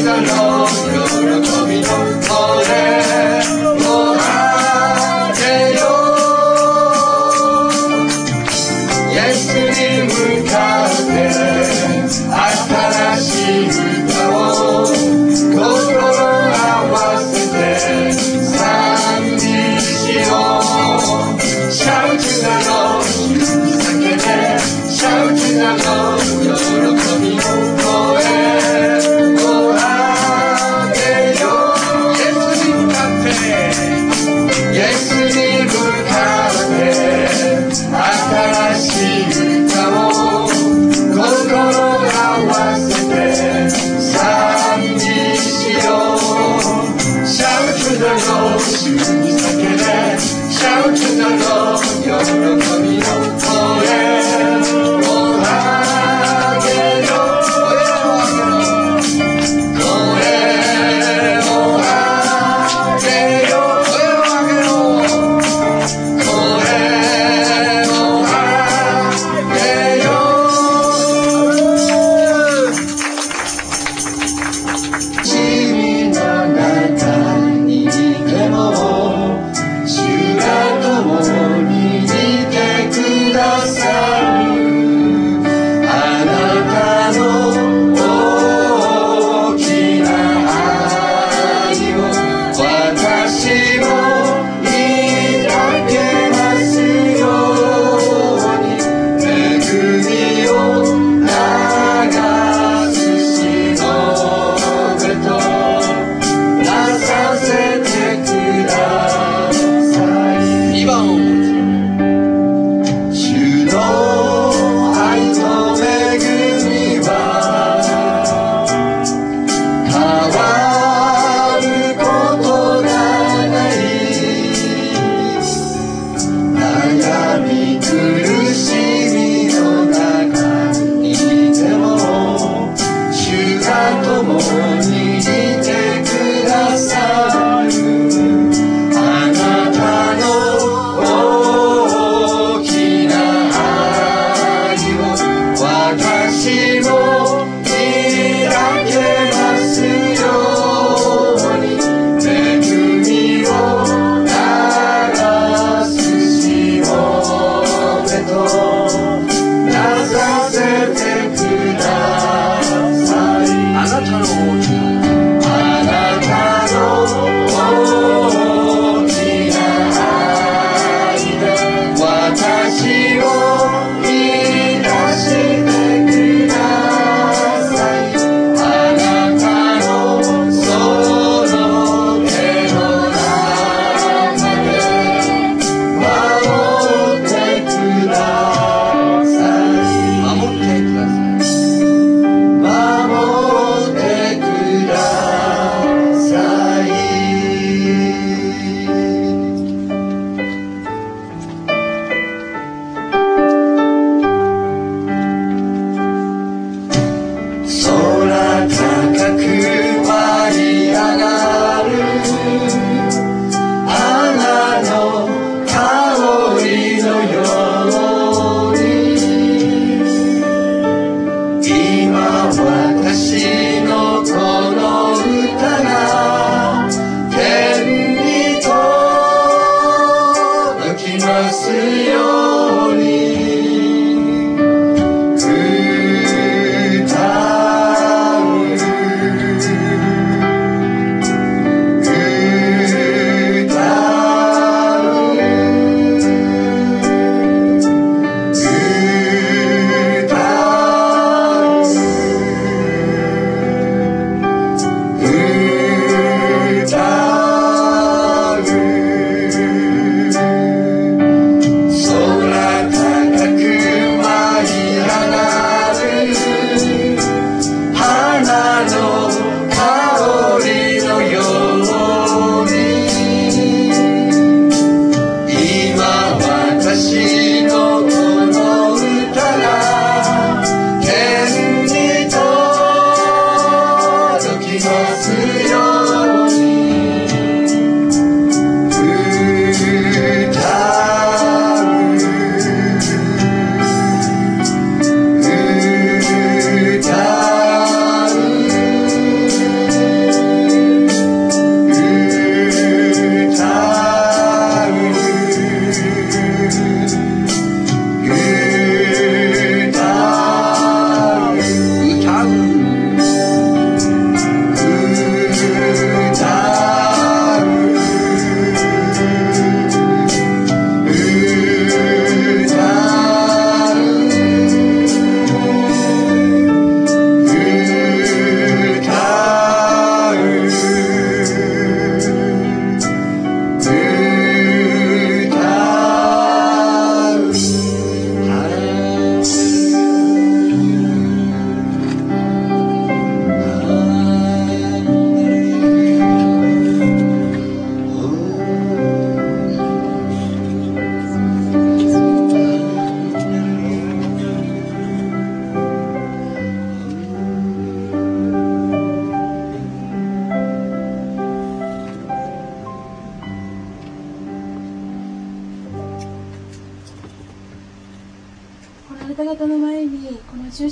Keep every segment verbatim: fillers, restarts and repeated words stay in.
ように二人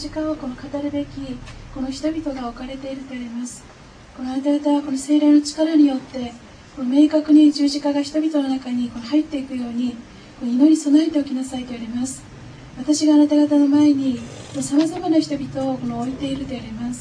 字架をこの語るべきこの人々が置かれているとあります。このあなた方はこの聖霊の力によってこの明確に十字架が人々の中にこの入っていくようにこの祈り備えておきなさいとあります。私があなた方の前にさまざまな人々をこの置いているとあります。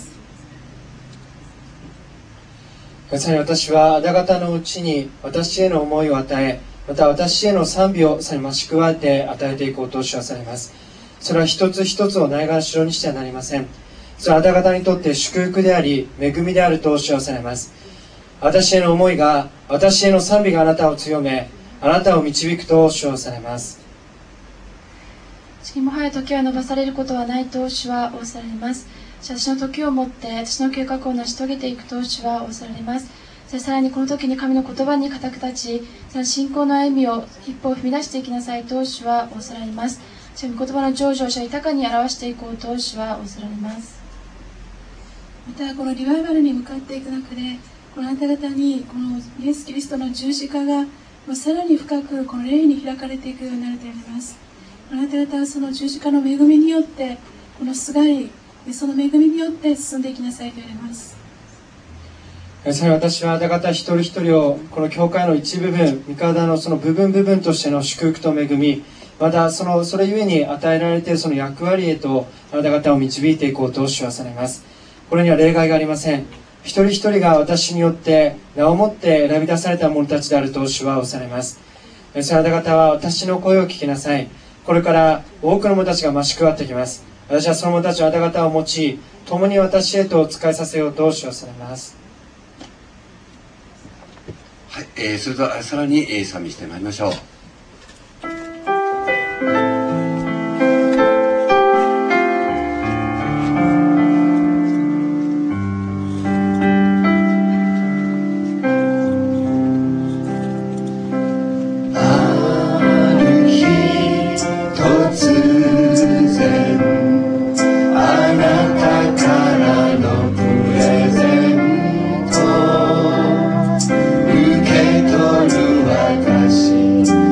まさに私はあなた方のうちに私への思いを与え、また私への賛美をさに増し加えて与えていこうと主はされます。それは一つ一つをないがしろにしてはなりません。それはあなた方にとって祝福であり恵みであると主はされます。私への思いが、私への賛美があなたを強め、あなたを導くと主はされます。 しかしもはや時は伸ばされることはないと主は仰せられます。私の時をもって私の計画を成し遂げていくと主は仰せられます。さらにこの時に神の言葉に固く立ち、信仰の歩みを一歩を踏み出していきなさいと主は仰せられます。その言葉の成就を主は豊かに表していこうと主は仰せられます。またこのリバイバルに向かっていく中で、このあなた方にこのイエス・キリストの十字架がさらに深くこの霊に開かれていくようになるとあります。あなた方はその十字架の恵みによってこのすがり、その恵みによって進んでいきなさいと言われます。 さらに私はあなた方一人一人をこの教会の一部分、御体のその部分部分としての祝福と恵み、またそのそれゆえに与えられているその役割へとあなた方を導いていこうと主はされます。これには例外がありません。一人一人が私によって名をもって選び出された者たちであると主は仰されます。そのあなた方は私の声を聞きなさい。これから多くの者たちが増し加わってきます。私はその者たちをあなた方を用い、共に私へと仕えさせようと主はされます。 はい、えー、それではさらに、えー、賛美してまいりましょう。 受け取る私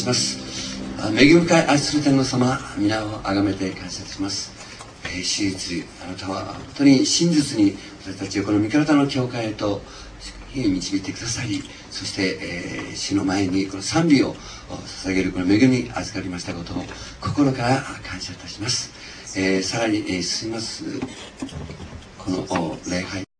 します。恵み深い愛する天の様、皆をあがめて感謝いたします。えー、真実、あなたは本当に真実に私たちをこの御体の教会へと導いてくださり、そして、えー、主の前にこの賛美を捧げるこの恵みに預かりましたことを心から感謝いたします。えー、さらに、えー、進みますこの礼拝